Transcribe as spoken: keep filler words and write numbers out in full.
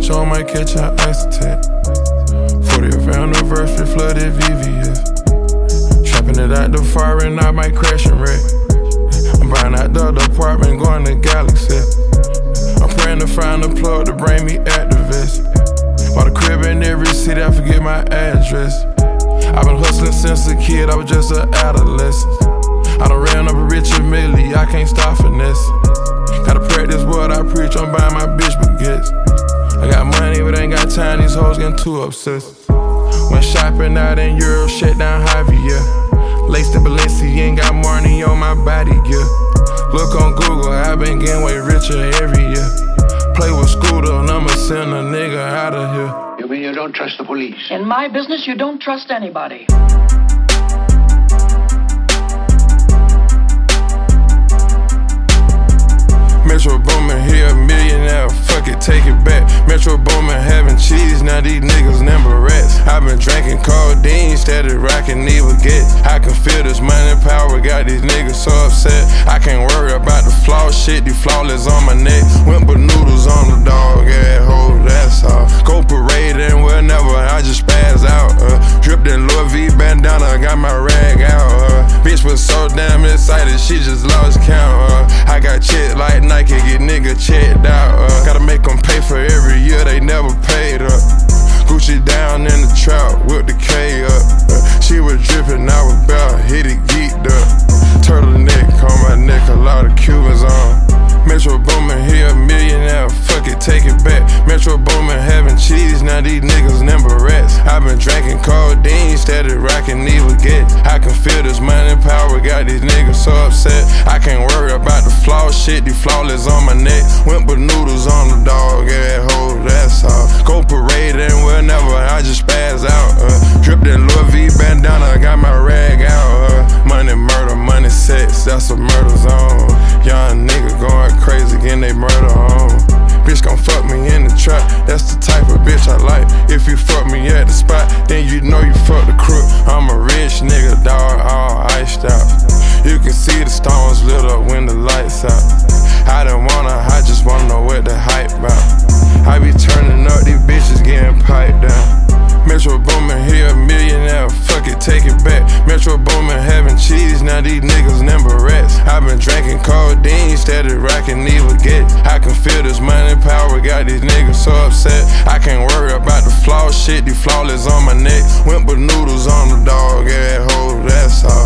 bitch on might catch an ice attack. fortieth anniversary flooded V V S. Trapping it out the fire and I might crash and wreck. I'm buying out the apartment, going to Galaxy. I'm praying to find a plug to bring me activists. Bought a crib in every city, I forget my address. I've been hustling since a kid, I was just an adolescent. I done ran up a Richard Millie, I can't stop finesse. Gotta practice what I preach, I'm buying my bitch baguettes. I got money but ain't got time, these hoes getting too obsessed. Went shopping out in Europe, shut down Javier. Laced the Balenciaga, ain't got money on my body, yeah. Look on Google, I been getting way richer every year. Play with Scooter and I'ma send a nigga out of here. You mean you don't trust the police? In my business, you don't trust anybody. Metro Boomin, here a millionaire, fuck it, take it back. Metro Boomin having cheese, now these niggas number rats. I been drinking codeine, steady rocking these baguettes. I can feel this money power, got these niggas so upset. I can't worry about the flaw shit, the flawless on my neck. Wimple noodles on the dog, yeah, hold that's all. Go parade and whenever, I just spaz out. Uh, dripped in Louis V bandana, got my rag out. Uh, bitch was so damn excited, she just lost count. Uh, I got shit like Nike, get nigga checked out. Uh, gotta make them pay for every year, they never paid up. Gucci down in the trap, whip the K up. Uh, she was dripping, I was about hit it, geeked up. Turtleneck on my neck, a lot of Cubans on. Metro Boomin, here a millionaire, fuck it, take it back. Metro Boomin having cheese, now these niggas number rats. I been drinking codeine, steady rocking these baguettes. I can feel this money power, got these niggas so upset. I can't worry about the flaw shit, the flawless on my neck. Wimple noodles on the dog, yeah, hold that's all. Go parade and whenever, I just spaz out. Uh, dripped in Louis V bandana, got my rag out. Uh, money, murder, money, sex, that's a murder zone. Young nigga going crazy, getting they murder on. Bitch gon' fuck me in the trap, that's the type of bitch I like. If you fuck me at the spot, then you know you fuck the crook. I'm a rich nigga, dog, all iced out. You can see the stones lit up when the lights out. I don't wanna, I just wanna know what the hype about. I be turning up, these bitches getting piped down. Metro Boomin, here a millionaire, fuck it, take it back. Metro Boomin having cheese, now these niggas number rats. I been drinking codeine, steady rocking these baguettes. I can feel this money power, got these niggas so upset. I can't worry about the flaw shit, the flawless on my neck. Wimple noodles on the dog, yeah, hold that's all.